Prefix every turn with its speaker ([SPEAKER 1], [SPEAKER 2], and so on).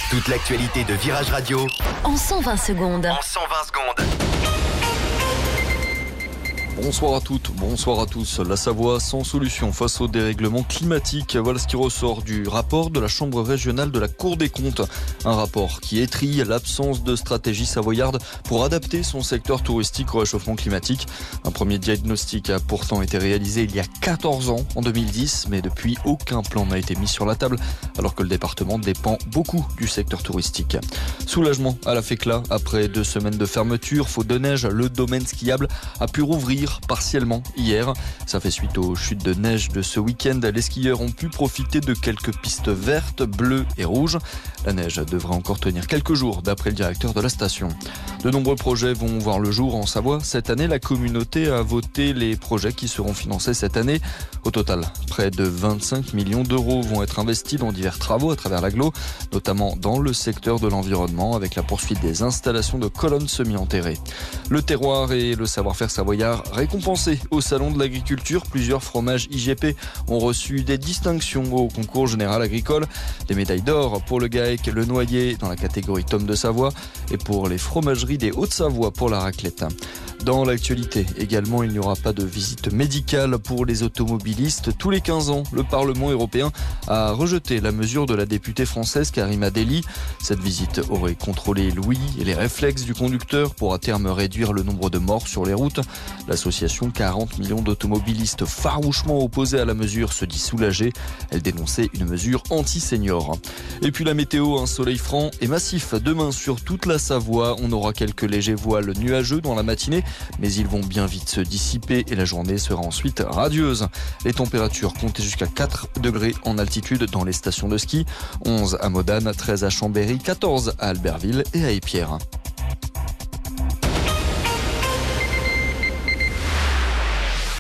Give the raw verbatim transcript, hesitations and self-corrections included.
[SPEAKER 1] Toute l'actualité de Virage Radio
[SPEAKER 2] en cent vingt secondes.
[SPEAKER 1] En cent vingt secondes.
[SPEAKER 3] Bonsoir à toutes, bonsoir à tous. La Savoie sans solution face au dérèglement climatique. Voilà ce qui ressort du rapport de la Chambre régionale de la Cour des comptes. Un rapport qui étrille l'absence de stratégie savoyarde pour adapter son secteur touristique au réchauffement climatique. Un premier diagnostic a pourtant été réalisé il y a quatorze ans, en deux mille dix, mais depuis aucun plan n'a été mis sur la table, alors que le département dépend beaucoup du secteur touristique. Soulagement à la Fécla. Après deux semaines de fermeture, faute de neige, le domaine skiable a pu rouvrir partiellement hier. Ça fait suite aux chutes de neige de ce week-end. Les skieurs ont pu profiter de quelques pistes vertes, bleues et rouges. La neige devrait encore tenir quelques jours d'après le directeur de la station. De nombreux projets vont voir le jour en Savoie. Cette année, la communauté a voté les projets qui seront financés cette année. Au total, près de vingt-cinq millions d'euros vont être investis dans divers travaux à travers l'agglo, notamment dans le secteur de l'environnement avec la poursuite des installations de colonnes semi-enterrées. Le terroir et le savoir-faire savoyard récompensés au Salon de l'Agriculture. Plusieurs fromages I G P ont reçu des distinctions au concours général agricole. Des médailles d'or pour le GAEC, le Noyer dans la catégorie Tome de Savoie et pour les fromageries des Hauts-de-Savoie pour la raclette. Dans l'actualité également, il n'y aura pas de visite médicale pour les automobilistes. Tous les quinze ans, le Parlement européen a rejeté la mesure de la députée française Karima Delli. Cette visite aurait contrôlé l'ouïe et les réflexes du conducteur pour à terme réduire le nombre de morts sur les routes. L'association quarante millions d'automobilistes farouchement opposés à la mesure se dit soulagée. Elle dénonçait une mesure anti-senior. Et puis la météo, un soleil franc et massif demain sur toute la Savoie. On aura quelques légers voiles nuageux dans la matinée, mais ils vont bien vite se dissiper et la journée sera ensuite radieuse. Les températures comptent jusqu'à quatre degrés en altitude dans les stations de ski, onze à Modane, treize à Chambéry, quatorze à Albertville et à Épierre.